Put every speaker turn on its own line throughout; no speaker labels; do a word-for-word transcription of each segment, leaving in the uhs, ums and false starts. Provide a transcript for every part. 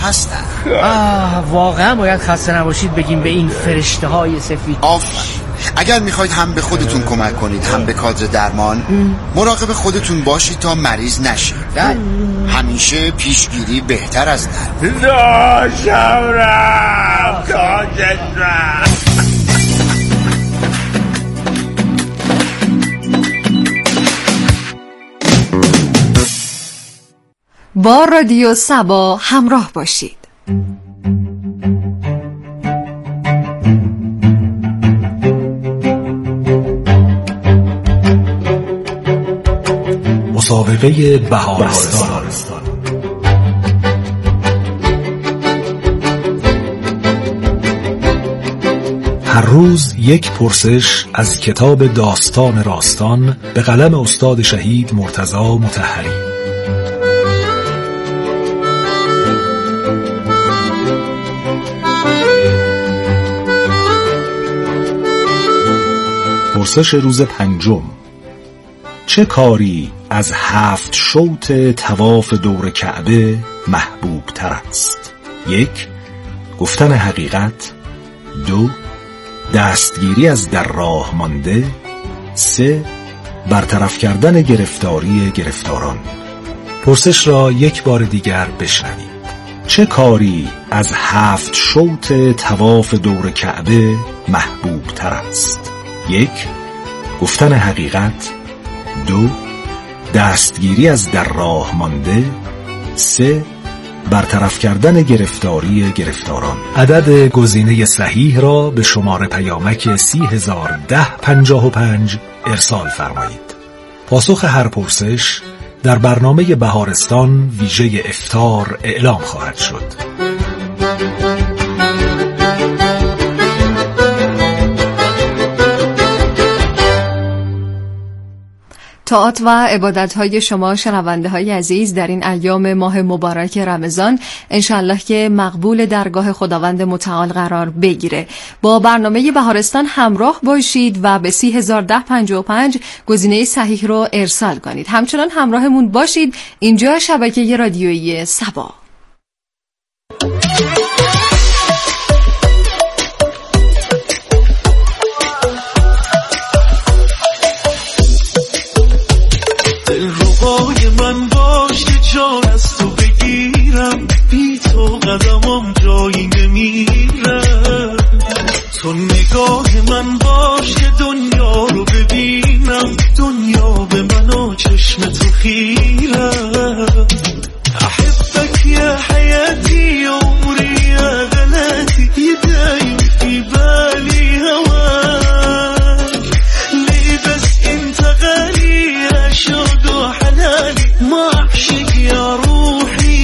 هستن.
آه واقعا باید خسته نباشید بگیم به این فرشته های سفید.
آفرین. اگر میخواید هم به خودتون کمک کنید هم به کادر درمان، مراقب خودتون باشید تا مریض نشید. همیشه پیشگیری بهتر از درمان.
داشم رفت کادر رفت.
با رادیو سبا همراه باشید.
مسابقه بهارستان. هر روز یک پرسش از کتاب داستان راستان به قلم استاد شهید مرتضی مطهری. پرسش روز پنجم: چه کاری از هفت شوط طواف دور کعبه محبوب تر است؟ یک، گفتن حقیقت. دو، دستگیری از در راه مانده. سه، برطرف کردن گرفتاری گرفتاران. پرسش را یک بار دیگر بشنوید. چه کاری از هفت شوط طواف دور کعبه محبوب تر است؟ یک، گفتن حقیقت. دو، دستگیری از در راه مانده. سه، برطرف کردن گرفتاری گرفتاران. عدد گزینه صحیح را به شماره پیامک سی هزار ده پنجاه و پنج ارسال فرمایید. پاسخ هر پرسش در برنامه بهارستان ویژه افطار اعلام خواهد شد.
طاعات و عبادت‌های شما شنونده‌های عزیز در این ایام ماه مبارک رمضان انشالله که مقبول درگاه خداوند متعال قرار بگیره. با برنامه بهارستان همراه باشید و به سی هزار ده پنجاه و پنج گزینه صحیح رو ارسال کنید. همچنان همراهمون باشید. اینجا شبکه رادیویی سبا.
دلربای من باش که جان از تو بگیرم، بی تو قدمم جایی نمیره. تو نگاه من باش که دنیا رو ببینم، دنیا به من و چشم تو خیره. احبك يا حياتي عمري يا غلاتي، دايم في بالي هواك. ليه بس انت غالي يا شوق وحلالي، ما اعشق يا روحي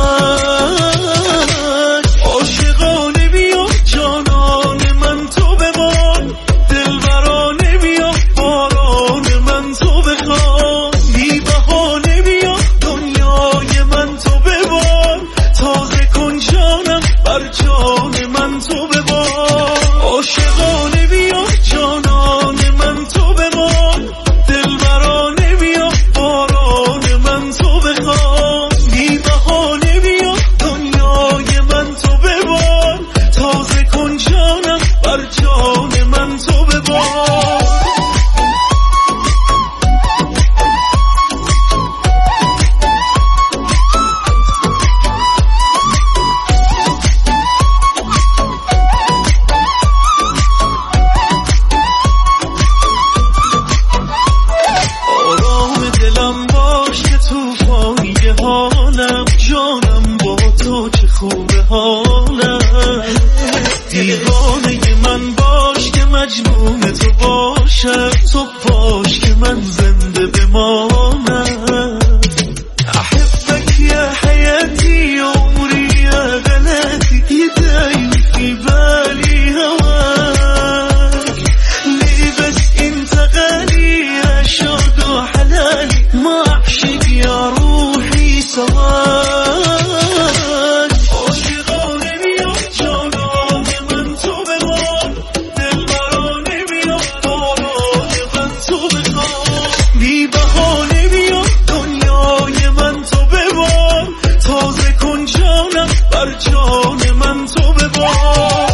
سواك. عاشقانه بیا جانان من تو بمان، دلبرانه بیا باران من تو بخوان. بی بهانه بیا دنیای من تو ببار، تازه کن جانم بر جان من تو ببار. عاشقانه بیا جانان من تو بمان، دلبرانه بیا باران من تو بخوان. بی بهانه بیا دنیای من تو ببار، تازه کن جانم بر جان من تو ببار. آرام دلم باش که توفانی حالم، جانم با تو چه خوبه حالم. دیوانه من باش که مجنون تو باشم، تو باش که من زنده بمانم. احبك يا حياتي عمري يا غلاتي، دايم في بالي هواك. ليه بس انت غالي يا شوق وحلالي، ما اعشق يا روحي سواك. عاشقانه بیا جانان من تو بمان، دلبرانه بیا باران در جان من تو ببار.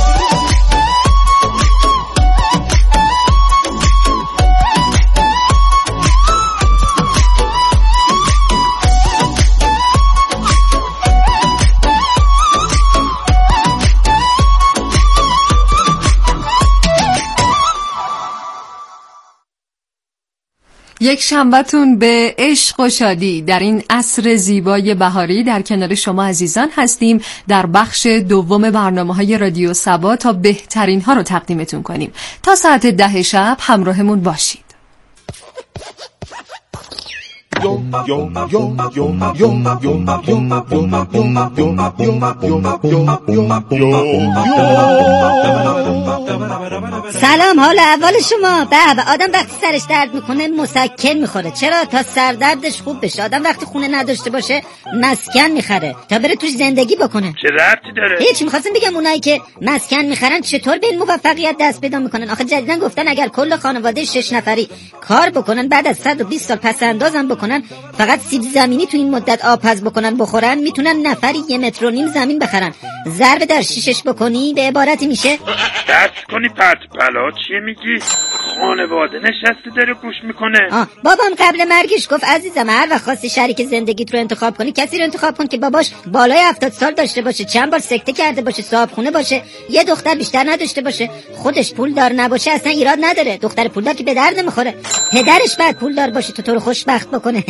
یک شنبه‌تون به عشق و شادی. در این عصر زیبای بهاری در کنار شما عزیزان هستیم در بخش دوم برنامه‌های رادیو صبا تا بهترین ها رو تقدیمتون کنیم. تا ساعت ده شب همراهمون باشید.
سلام، حال اول شما؟ به به، آدم وقتی سرش درد میکنه مسکن میخوره. چرا؟ تا سردردش خوب بشه. آدم وقتی خونه نداشته باشه مسکن میخره تا بره توش زندگی بکنه.
چه ربطی داره؟
هیچ. میخواستم بگم اونایی که مسکن میخرن چطور به این موفقیت دست پیدا میکنن. آخه جدیدن گفتن اگر کل خانواده شش نفری کار بکنن، بعد از صد و بیست سال پس اندازم بکنن، فقط سیب زمینی تو این مدت آب پز بکنن بخورن، میتونن نفری یه متر و نیم زمین بخرن. ضرب در شیشش بکنی به عبارتی میشه
دست کنی پرت پلا. چیه میگی؟ خانواده نشسته داره گوش میکنه.
آه بابام قبل مرگش گفت عزیزم هر وقت خواستی شریک زندگیت رو انتخاب کنی، کسی رو انتخاب کن که باباش بالای هفتاد سال داشته باشه، چند بار سکته کرده باشه، صاحب خونه باشه، یه دختر بیشتر نداشته باشه، خودش پول دار نباشه، اصلا ایراد نداره. دختر پولدار که به درد نمیخوره. پدرش بعد پول دار باشه تو تو رو خوشبخت بکنه.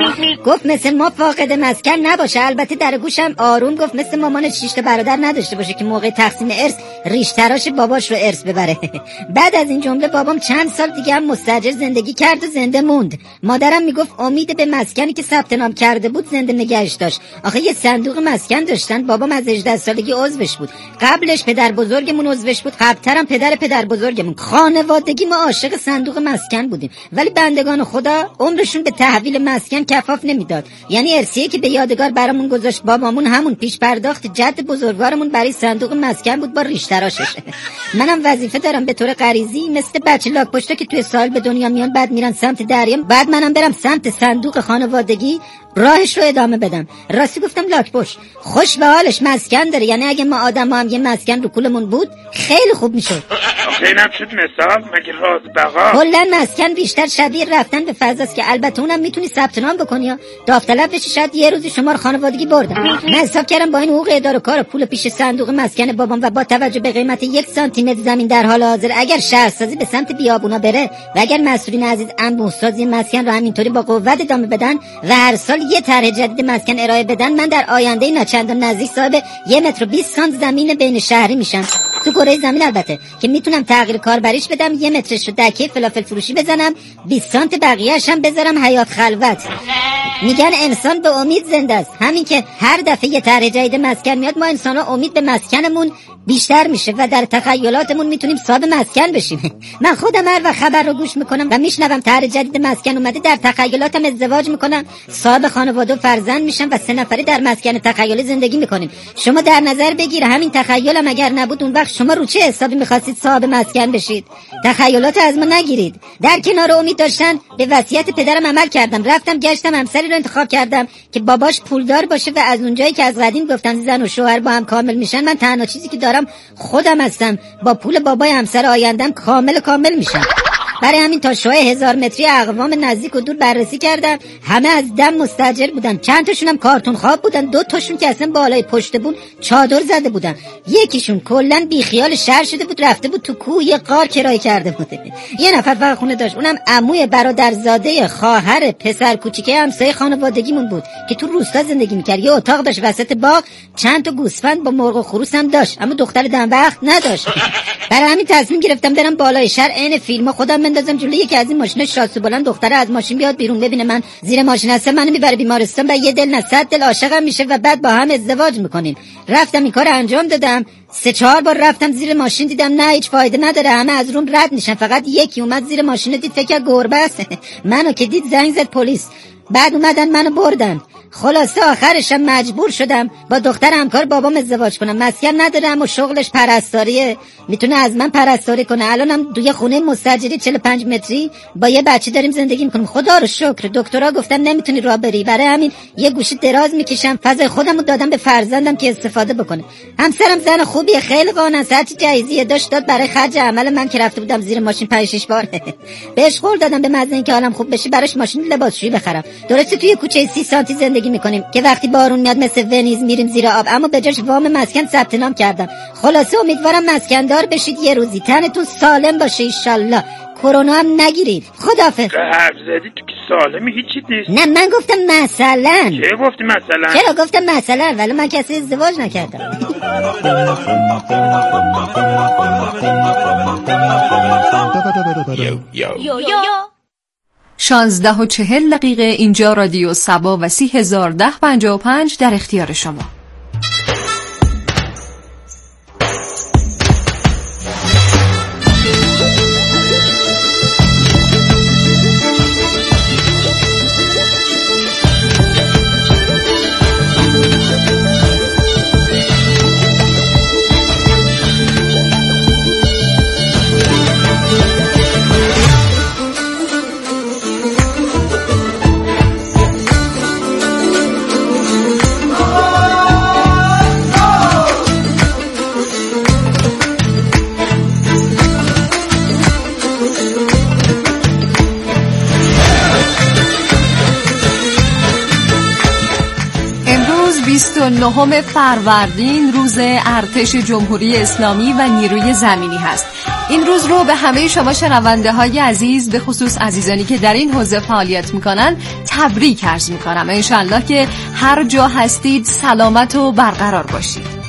گفت مثل ما فاقد مسکن نباشه. البته در گوشم آروم گفت مثل مامانش شش تا برادر نداشته باشه که موقع تقسیم ارث ریش تراش باباش رو ارث ببره. بعد از این جمله بابام چند سال دیگه هم مستاجر زندگی کرد و زنده موند. مادرم میگفت امید به مسکنی که ثبت نام کرده بود زنده نگهش داشت. آخه یه صندوق مسکن داشتن. بابام از هجده سالگی عضوش بود. قبلش پدر بزرگمون عضوش بود. قبلترم پدر پدر بزرگمون. خانوادگی ما عاشق صندوق مسکن بودیم. ولی بندگان خدا عمرشون به تحویل مسکن کفاف نمیداد. یعنی ارثیه که به یادگار برامون گذاشت بابامون همون پیش پرداخت جد بزرگوارمون برای صندوق مسکن بود با ریش تراشش. منم وظیفه دارم به طور غریزی مثل بچه لاک پشتا که توی ساحل به دنیا میان بعد میرن سمت دریا، بعد منم برم سمت صندوق خانوادگی راهش رو ادامه بدم. راستی گفتم لاک پشت خوش به حالش مسکن داره. یعنی اگه ما آدم هم یه مسکن رو کولمون بود خیلی خوب میشد.
اینم شد مثال مگه راز بقا.
کلا مسکن بیشتر شبیه رفتن به فضاست که البته اونم میتونی ثبت نام بکنی یا داوطلب بشی. شاید یه روزی شما رو خانوادگی بردن. من حساب کردم با این حقوق اداره کار و پول پیش صندوق مسکن بابام و با توجه به قیمت یک سانتی متر زمین در حال حاضر اگر شهرسازی به سمت بیابونا بره و اگر مسئولین عزیز انبوه‌سازی مسکن رو همینطوری با قوت ادامه بدن و هر سال یه طرح جدید مسکن ارائه بدن، من در آینده ناچندان نزدیک صاحب یه متر و بیست سانت زمین بین شهری میشم. تو کره زمین البته که میتونم تغییر کاربریش بدم، یه مترش رو دکه فلافل فروشی بزنم، بیست سانت بقیه‌اش هم بذارم حیات خلوت. میگن انسان به امید زنده است. همین که هر دفعه یه طرح جدید مسکن میاد ما انسان‌ها امید به مسکنمون بیشتر میشه و در تخیلاتمون میتونیم صاحب مسکن بشیم. من خودم هر وقت خبر رو گوش میکنم و میشنوم طرح جدید مسکن اومده، در تخیلاتم ازدواج میکنم، صاحب خانواده و فرزند میشم و سه نفری در مسکن تخیلی زندگی میکنیم. شما در نظر بگیر همین تخیلم اگر نبود اون وقت شما رو چه حسابی میخواستید صاحب مسکن بشید؟ تخیلات از ما نگیرید. در کنار امید داشتن به وصیت پدرم عمل کردم. رفتم گشتم همسری رو انتخاب کردم که باباش پولدار باشه و از اونجایی که از قدیم گفتن زن و شوهر با هم کامل میشن، من تنها چیزی که دارم خودم هستم. با پول بابای همسر آیندم کامل کامل میشم. برای همین تا شوه هزار متری اقوام نزدیک و دور بررسی کردم. همه از دم مستاجر بودن. چند تاشون هم کارتون خواب بودن. دو تاشون که اصلا بالای پشت بون چادر زده بودن. یکیشون کلا بیخیال شهر شده بود، رفته بود تو کوه یه غار کرایه کرده بود. یه نفر فقط خونه داشت، اونم عموی برادرزاده خواهر پسر کوچیکه همسایه خانوادگیمون بود که تو روستا زندگی میکرد. یه اتاق داشت وسط باغ، چند تا گوسفند با مرغ و خروس هم داشت، اما دختر دم وقت نداشت. برای همین تصمیم گرفتم برم بالای شهر عین فیلم‌ها خودم بندازم جلوی یکی از این ماشینا شاسو بلند، دختره از ماشین بیاد بیرون ببینه من زیر ماشین هستم، منو میبره بیمارستان و یه دل نه صد دل عاشقم میشه و بعد با هم ازدواج میکنیم. رفتم این کارو انجام دادم. سه چهار بار رفتم زیر ماشین، دیدم نه هیچ فایده نداره، همه از روم رد میشن. فقط یکی اومد زیر ماشین دید، فکر گربه است. منو که دید زنگ زد پلیس. بعد اومدن منو بردن. خلاصه آخرشم مجبور شدم با دختر همکار بابام ازدواج کنم. مسکن ندارم و شغلش پرستاریه، میتونه از من پرستاری کنه. الانم توی خونه مستاجری چهل و پنج متری با یه بچه داریم زندگی میکنیم. خدا رو شکر دکترها گفتن نمیتونی راه بری، برای همین یه گوشه دراز میکشم. فضای خودمو دادم به فرزندم که استفاده بکنه. همسرم زن خوبیه، خیلی قانع است، هرچی جایزیه داشت داد برای خرج عمل من که رفته بودم زیر ماشین پنج شش بار. بهش قول دادم به محض اینکه حالم خوب بشه براش ماشین لباسشویی بخرم. درسته توی کوچه سی سانتی زندگی میکنیم که وقتی بارون میاد مثل ونیز میریم زیر آب، اما به جاش وام مسکن ثبت نام کردم. خلاصه امیدوارم مسکندار بشید یه روزی، تنتون سالم باشه ایشالله، کرونا هم نگیرید. خداحافظ.
حرف زدی تو که سالمی هیچی نیست.
نه من گفتم مثلا.
چه گفتی مثلا؟
چرا گفتم مثلا؟ ولی من کسی ازدواج نکردم.
شانزده و چهل دقیقه اینجا رادیو سبا و سی هزار ده پنجاه و پنج در اختیار شما. بیست و نهم فروردین روز ارتش جمهوری اسلامی و نیروی زمینی هست. این روز رو به همه شما شنونده های عزیز، به خصوص عزیزانی که در این حوزه فعالیت میکنن، تبریک عرض میکنم. انشالله که هر جا هستید سلامت و برقرار باشید.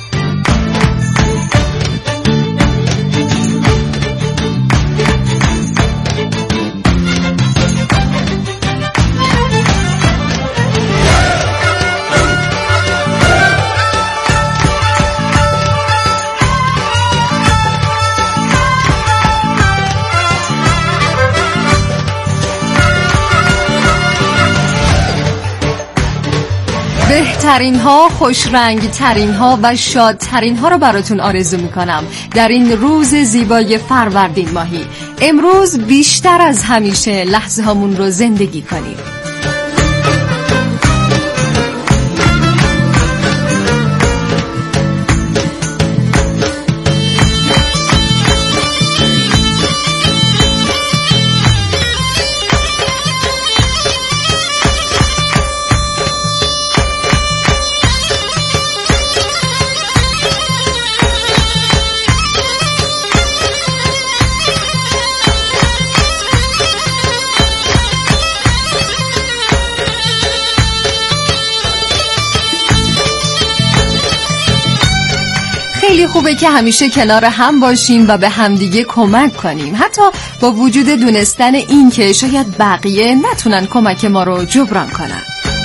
بهترین ها، خوش رنگ ترین ها و شادترین ها رو براتون آرزو میکنم در این روز زیبای فروردین ماهی. امروز بیشتر از همیشه لحظه هامون رو زندگی کنیم. خیلی خوبه که همیشه کنار هم باشیم و به همدیگه کمک کنیم، حتی با وجود دونستن این که شاید بقیه نتونن کمک ما رو جبران کنن.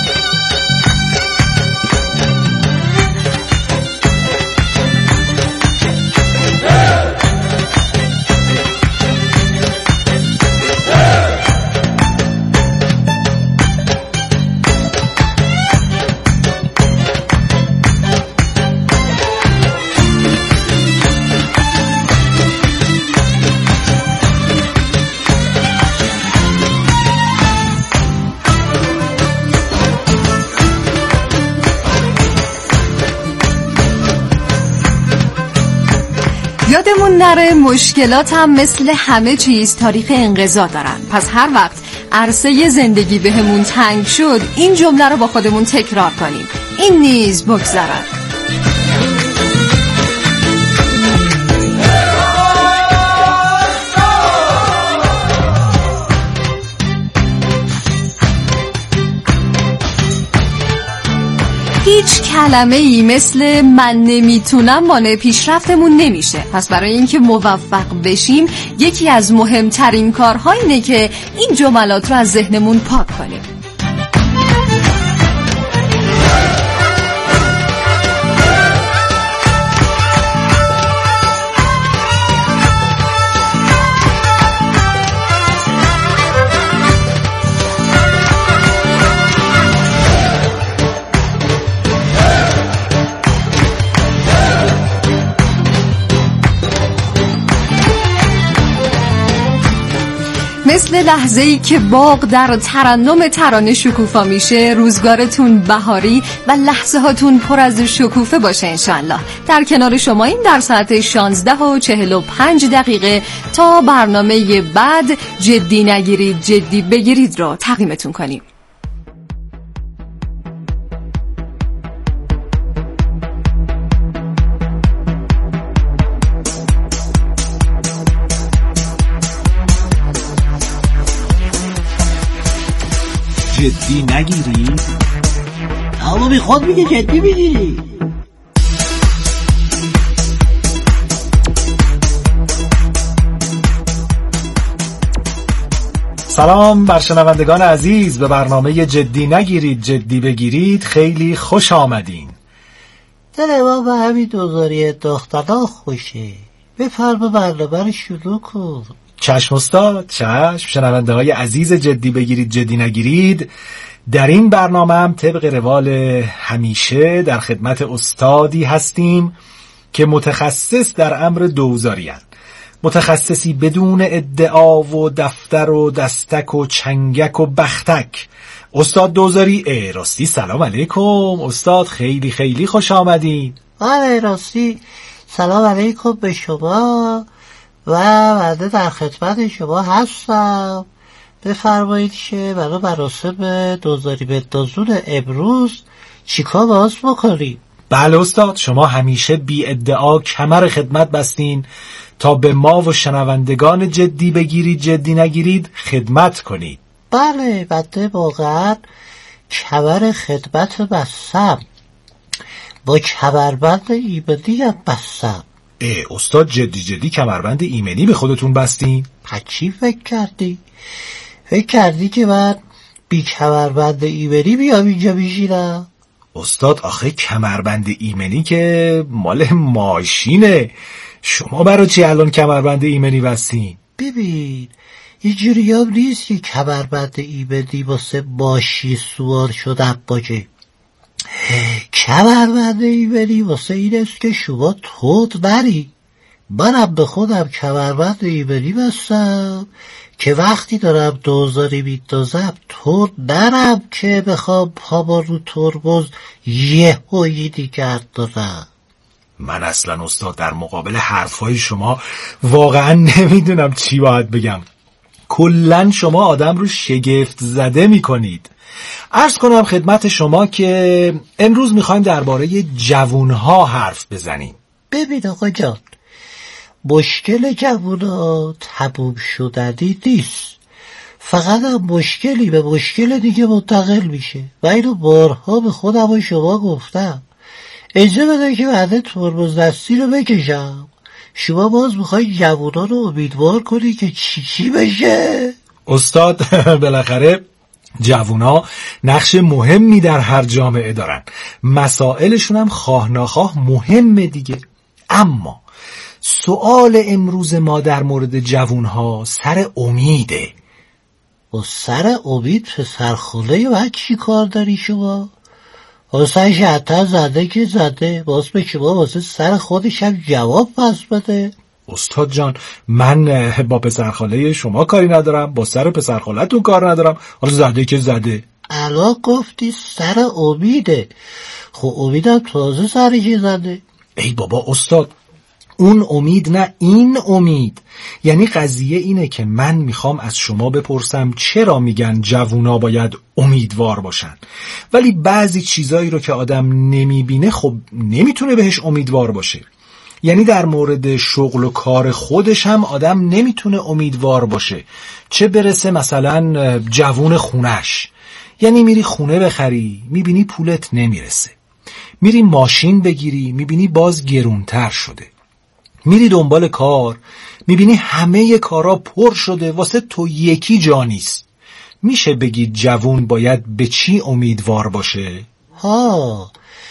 یادمون نره مشکلات هم مثل همه چیز تاریخ انقضا دارن. پس هر وقت عرصه زندگی بهمون تنگ شد این جمله رو با خودمون تکرار کنیم: این نیز بگذرد. هیچ کلمه ای مثل من نمیتونم مانع پیشرفتمون نمیشه. پس برای اینکه موفق بشیم یکی از مهمترین کارها اینه که این جملات رو از ذهنمون پاک کنیم. مثل لحظه‌ای که باغ در ترنم ترانه شکوفا میشه، روزگارتون بهاری و لحظه هاتون پر از شکوفه باشه انشالله. در کنار شما این در ساعت شانزده و چهل و پنج دقیقه تا برنامه بعد جدی نگیرید جدی بگیرید رو تقدیمتون کنیم.
جدی نگیری؟
اما بی خود میگه جدی بگیری.
سلام بر شنوندگان عزیز، به برنامه جدی نگیرید جدی بگیرید خیلی خوش آمدین.
دل ما به همین دوزاری داختنا خوشه. بفرما برنامه رو شروع کن.
چشم استاد، چشم. شنونده های عزیز جدی بگیرید جدی نگیرید، در این برنامه هم طبق روال همیشه در خدمت استادی هستیم که متخصص در امر دوزاری هستند. متخصصی بدون ادعا و دفتر و دستک و چنگک و بختک. استاد دوزاری. ای راستی سلام علیکم استاد، خیلی خیلی خوش آمدین.
بله راستی سلام علیکم به شما و بعد در خدمت شما هستم. بفرمایید که برای مراسم دوزاری به دازون امروز چیکار باز بکنید؟
بله استاد، شما همیشه بی ادعا کمر خدمت بستین تا به ما و شنوندگان جدی بگیرید جدی نگیرید خدمت کنید.
بله بنده واقعا کمر خدمت بستم، با کمربند ایمنی هم بستم.
ای استاد، جدی جدی کمربند ایمنی به خودتون بستین؟
چی فکر کردی؟ فکر کردی که من بی کمربند ایمنی بیام اینجا میشینم؟
استاد آخه کمربند ایمنی که مال ماشینه، شما برای چی الان کمربند ایمنی بستین؟
ببین اینجوری هم نیست که کمربند ایمنی واسه ماشین سوار شدم باشه. کمربند ایمنی واسه این است که شما تند نری. منم به خودم کمربند ایمنی بستم که وقتی دارم دوزاری میندازم تند نرم که بخوام پاما رو ترمز یه هایی دیگر دارم.
من اصلا استاد در مقابل حرفهای شما واقعا نمیدونم چی باید بگم. کلن شما آدم رو شگفت زده میکنید. عرض کنم خدمت شما که امروز میخوایم درباره جوونها حرف بزنیم.
ببین آقا جان، مشکل جوونا تموم شدنی نیست، فقط هم مشکلی به مشکل دیگه منتقل میشه و اینو بارها به خودم و شما گفتم. اجازه بده که بعد ترمز دستی رو بکشم. شما باز میخوای جوونا رو امیدوار کنی که چی چی بشه؟
استاد بالاخره جوونا نقش مهمی در هر جامعه دارن، مسائلشون هم خواه ناخواه مهمه دیگه. اما سوال امروز ما در مورد جوونها سر امیده.
و سر امید پسرخونه و چی کار داری شما؟ واسه شهتر زده که زده، باز به شما واسه سر خودش هم جواب پس بده.
استاد جان، من با پسرخاله شما کاری ندارم، با سر پسرخالتون تون کار ندارم. حالا زده که زده.
الان گفتی سر امیده، خب امیدم تازه سرش زده.
ای بابا استاد، اون امید نه این امید. یعنی قضیه اینه که من میخوام از شما بپرسم چرا میگن جوونا باید امیدوار باشن، ولی بعضی چیزایی رو که آدم نمیبینه خب نمیتونه بهش امیدوار باشه. یعنی در مورد شغل و کار خودش هم آدم نمیتونه امیدوار باشه، چه برسه مثلا جوون خونش. یعنی میری خونه بخری میبینی پولت نمیرسه، میری ماشین بگیری میبینی باز گرونتر شده، میری دنبال کار میبینی همه کارا پر شده، واسه تو یکی جا نیست. میشه بگید جوون باید به چی امیدوار باشه؟
ها،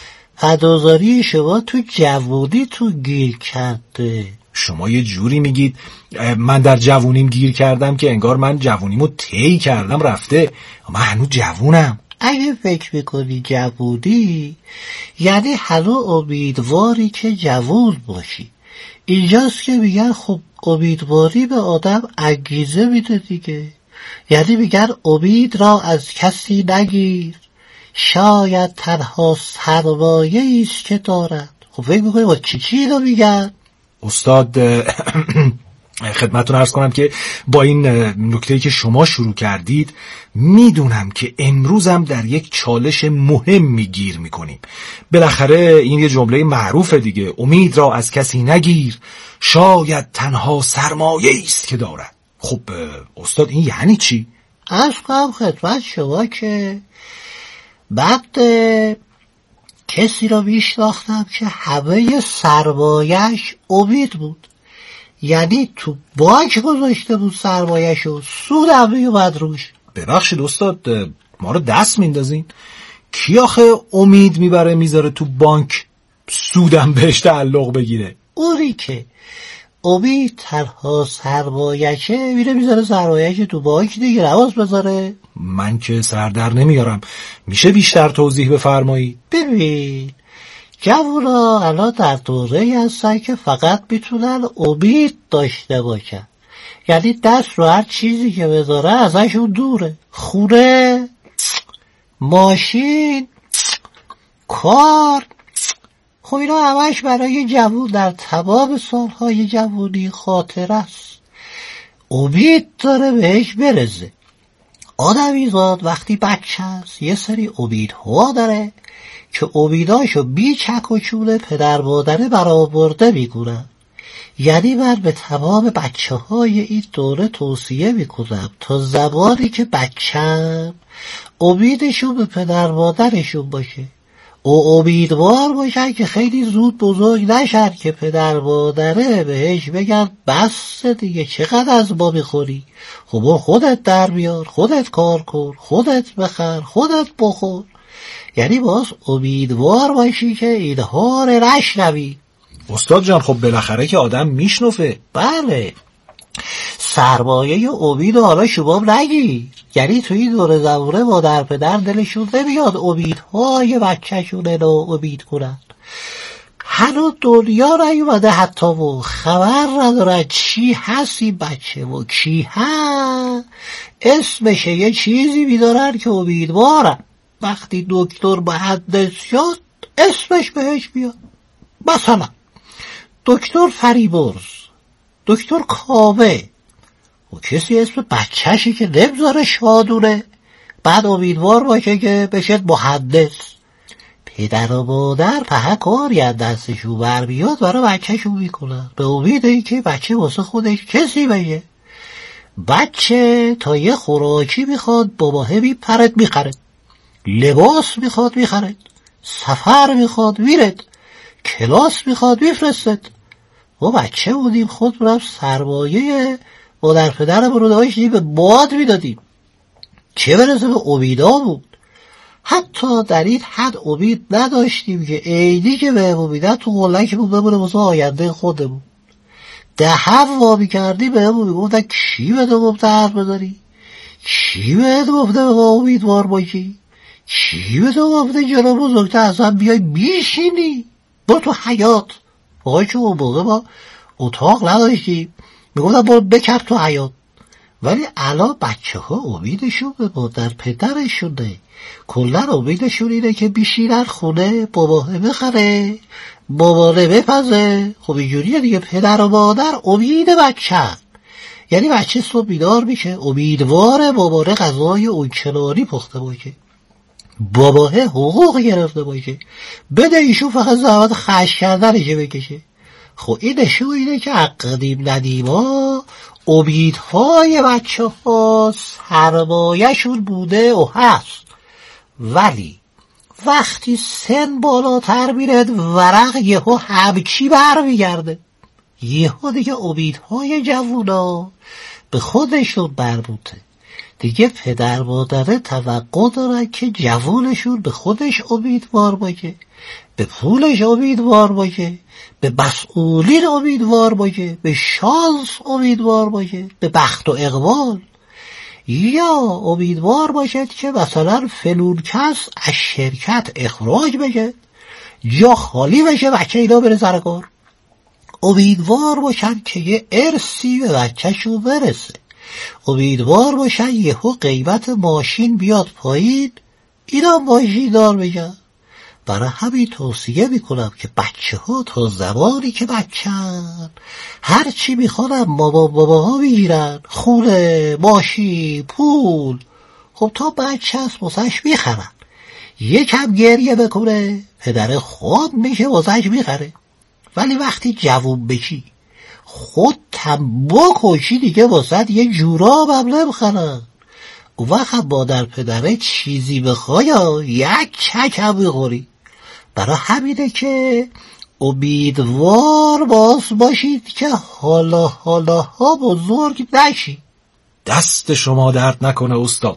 فدازاری شما تو جوونی تو گیر کرده.
شما یه جوری میگید من در جوونیم گیر کردم که انگار من جوونیمو طی کردم رفته، من هنوز جوونم.
اگه فکر میکنی جوونی یعنی هنوز امیدواری که جوون باشی. اینجاست که میگن خب امیدواری به آدم انگیزه میده دیگه. یعنی میگن امید را از کسی نگیر، شاید تنها سرمایه ایست که دارد. خب فکر میکنی با چی چی رو میگن؟
استاد خدمتتون عرض کنم که با این نکته‌ای که شما شروع کردید میدونم که امروزم در یک چالش مهمی گیر میکنیم. بالاخره این یه جمله معروفه دیگه، امید را از کسی نگیر، شاید تنها سرمایه ایست که دارد. خب استاد این یعنی چی؟
عرض کنم خدمت شما که بعد کسی را میشناختم که همه سرمایه‌اش امید بود. یعنی تو بانک گذاشته بود سرمایه‌شو، سود هم میومد روش.
ببخشید استاد ما رو دست میندازین؟ کی آخه امید میبره میذاره تو بانک سودم بهش تعلق بگیره؟
اونی که امید تنها سرمایه‌شه میره میذاره سرمایه‌ش تو بانک دیگه، نواز بذاره.
من که سر در نمیارم، میشه بیشتر توضیح بفرمایید؟
ببین جوونا الان در دوره هستن که فقط میتونن امید داشته باشن، یعنی دست رو هر چیزی که بذاره ازشون دوره. خونه، ماشین، کار، خب اینا همش برای جوون در تمام سالهای جوونی خاطر است. امید داره بهش برزه. آدمیزاد وقتی بچه هست یه سری امیدها داره که امیداشو بی چک و چونه پدر مادره برآورده میگونن. یعنی من به تمام بچه های این دوره توصیه میکنم تا زمانی که بچه‌م امیدشون به پدر مادرشون باشه، او امیدوار باشن که خیلی زود بزرگ نشن که پدر مادره بهش بگن بس دیگه چقدر از ما میخوری، خب خودت در بیار، خودت کار کن، خودت بخر، خودت بخور. یعنی باز امیدوار باشی که اینها رو نشنوی.
استاد جان خب بالاخره که آدم میشنفه.
بله سرمایه امید حالا شما نگیر. یعنی توی دور زمونه مادر پدر دلشون نمیاد امیدهای بچه‌شون رو امید کنن. هنوز دنیا نیومده حتی و خبر ندارن چی هست این بچه و کی هست. اسمشه یه چیزی میدارن که امیدوارن. وقتی دکتر مهندس شد اسمش بهش بیاد. مثلا دکتر فریبرز، دکتر کاوه، و کسی اسم بچهشی که نمیذاره شادونه بعد امیدوار باشه که بشه مهندس. پدر و مادر په کاری از دستشون بر بیاد برای بچهشون میکنن به امید این که بچه واسه خودش کسی بشه. بچه تا یه خوراکی میخواد باباه میپرد میخرد، لباس میخواد میخرد، سفر میخواد میرد، کلاس میخواد میفرستد. ما بچه بودیم خودمونم سرمایه مادر پدرمون رو داشتیم به باد میدادیم، چه برسه به امیدا بود. حتی در این حد امید نداشتیم که عیدی که به امیدن تو قلکمون بمونه واسه آینده خودمون. دهن وامی کردی به همون میگفتن کی بده گفته حرف بزنی، کی بده گفته به ما امیدوار باشی، کی بده گفته جناب بزرگتر اصلا بیای بیشینی برو تو حیات. آقای که اون موقع ما اتاق نداشتیم میگفتن برو بکر تو حیات. ولی الان بچه ها امیدشون به مادر پدرشونه، کلن امیدشون اینه که بیشینن خونه، باباه بخره، بابانه بپزه. خب اینجوریه دیگه، پدر و مادر امید بچه هم. یعنی بچه صبح بیدار میشه امیدواره بابانه غذای اونچنانی پخته باشه، باباه حقوق گرفته باشه، بده ایشون فقط زحمت خرج کردنشه بکشه. خب این نشون اینه که قدیم ندیما امیدهای بچه ها سرمایه‌شون بوده و هست. ولی وقتی سن بالاتر میره ورق یهو همچی برمیگرده، یهو دیگه امیدهای جوونا به خودشون برموته دیگه. پدر مادره توقع دارن که جوونشون به خودش امیدوار باشه، به پولش امیدوار باشه، به مسئولین امیدوار باشه، به شانس امیدوار باشه، به بخت و اقبال. یا امیدوار باشد که مثلا فلون کس از شرکت اخراج بشه، جا خالی بشه، بچه اینا بره سر کار. امیدوار باشن که یه ارثی به بچه‌شون برسه، امیدوار باشن یهو قیمت ماشین بیاد پایین اینا ماشین دار بشن. برای همین توصیه میکنم که بچه ها تا زمانی که بچه‌ن هر چی میخوانم ماما بابا ها میگیرن، خونه، ماشین، پول، خب تا بچه هست واسش میخرن. یکم گریه بکنه پدر خود میشه واسش میخره. ولی وقتی جوون بشی خود تم بکشی دیگه واسه یه جوراب هم نمیخرن. اون وقت مادر پدره چیزی بخوای یک چک هم بخوری. برای همینه که امیدوار باز باشید که حالا حالا ها بزرگ نشی.
دست شما درد نکنه استاد.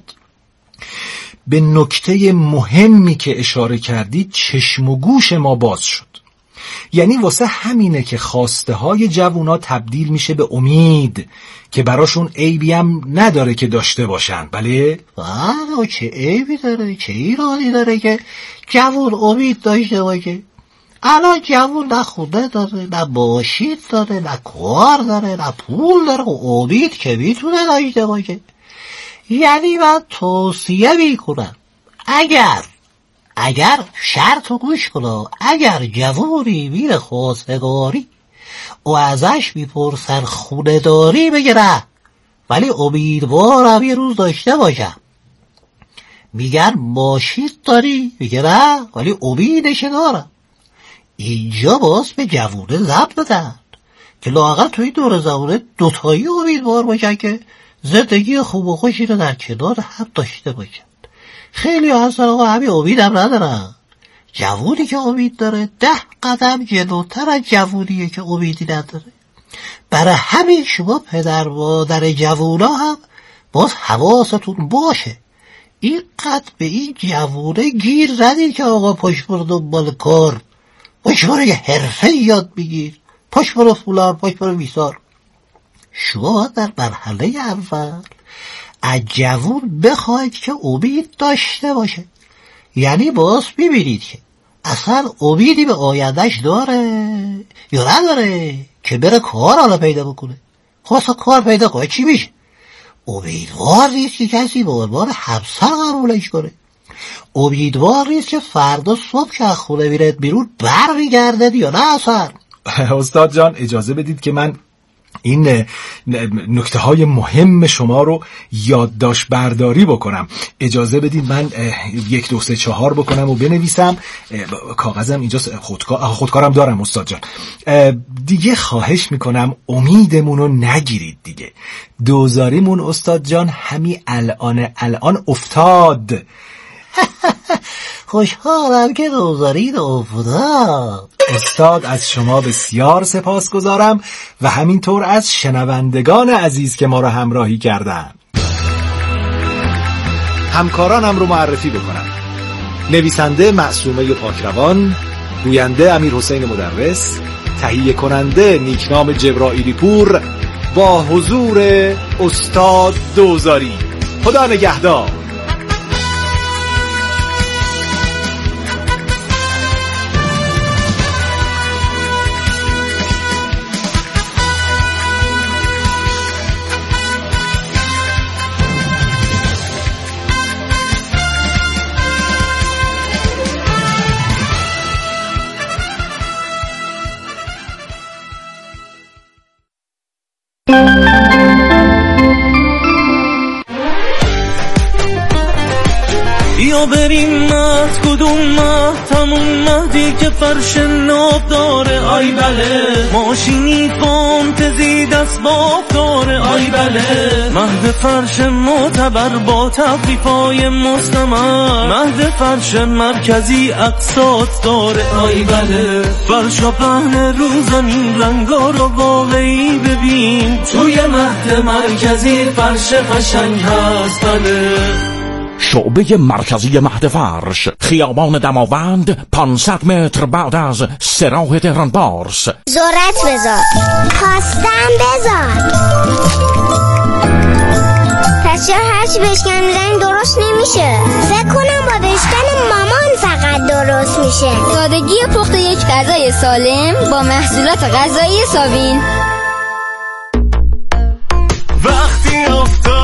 به نکته مهمی که اشاره کردید چشم و گوش ما باز شد. یعنی واسه همینه که خواسته های جوونا تبدیل میشه به امید که براشون عیبی هم نداره که داشته باشن. بله؟
بله، چه عیبی داره، چه ایرانی داره که جوون امید داشته باشه. الان جوون نه خونه داره، نه ماشین داره، نه کار داره، نه پول داره، امید که میتونه داشته باشه. یعنی من توصیه میکنم اگر اگر شرط رو گوش کنه، اگر جوونی میره خواستگاری و ازش میپرسن خونه داری بگه نه ولی امیدوارم یه روز داشته باشم. میگن ماشین داری میگه نه ولی امیدش دارم. اینجا باز به جوونه ضبط بدن که لااقل توی دور زمانه دوتایی امیدوار باشن که زندگی خوب و خوشی رو در کنار هم داشته باشن. خیلی هستن آقا همین امید هم ندارن. جوونی که امید داره ده قدم جلوتر از جوونیه که امیدی نداره. برای همین شما پدر مادر جوونا هم باز حواستون باشه اینقدر به این جوونه گیر ندید که آقا پشت برو دنبال کار، پشت برو یه حرفه یاد بگیر، پشت برو فلان، پشت برو بیسار. شما در مرحله اول از جوون بخواید که امید داشته باشه. یعنی باز ببینید که اصلا امیدی به آیندهش داره یا نداره که بره کار حالا پیدا بکنه. خواست کار پیدا کنه چی میشه؟ امیدوار نیست که کسی به عنوان همسر قبولش کنه. امیدوار نیست که فردا صبح که از خونه میره بیرون برمیگرده یا نه. اصلا
استاد جان اجازه بدید که من این نکته های مهم شما رو یادداشت برداری بکنم. اجازه بدید من یک دو سه چهار بکنم و بنویسم. کاغذم اینجا خودکار خودکارم دارم استاد جان. دیگه خواهش میکنم امیدمون رو نگیرید دیگه. دوزاریمون استاد جان همین الان الان افتاد.
خوشحالم که دوزارید افتاد.
استاد از شما بسیار سپاسگزارم و همینطور از شنوندگان عزیز که ما را همراهی کردن. همکارانم رو معرفی بکنم. نویسنده معصومه پاکروان، گوینده امیر حسین مدرس، تهیه کننده نیکنام جبرائیلی پور، با حضور استاد دوزاری. خدا نگهدار.
یا بریم مهد کدوم مهد همون مهدی که فرش ناب داره آی بله ماشینی فانتزی دست باب داره آی بله مهد فرش معتبر با تخفیفای مستمر مهد فرش مرکزی اقساط داره آی بله فرش و پهن رو زمین رنگا رو واقعی ببین توی مهد مرکزی فرش قشنگ هست بله.
شعبه مرکزی مهد فرش خیابان دماوند پانصد متر بعد از سراح تهران بارس.
ذرت بذار خواستم بذار پس چرا هرچی بشکن میزنی درست نمیشه؟ فکر کنم با بشکن مامان فقط درست میشه.
سادگی پخت یک غذای سالم با محصولات غذایی ساوین.
وقتی افتاد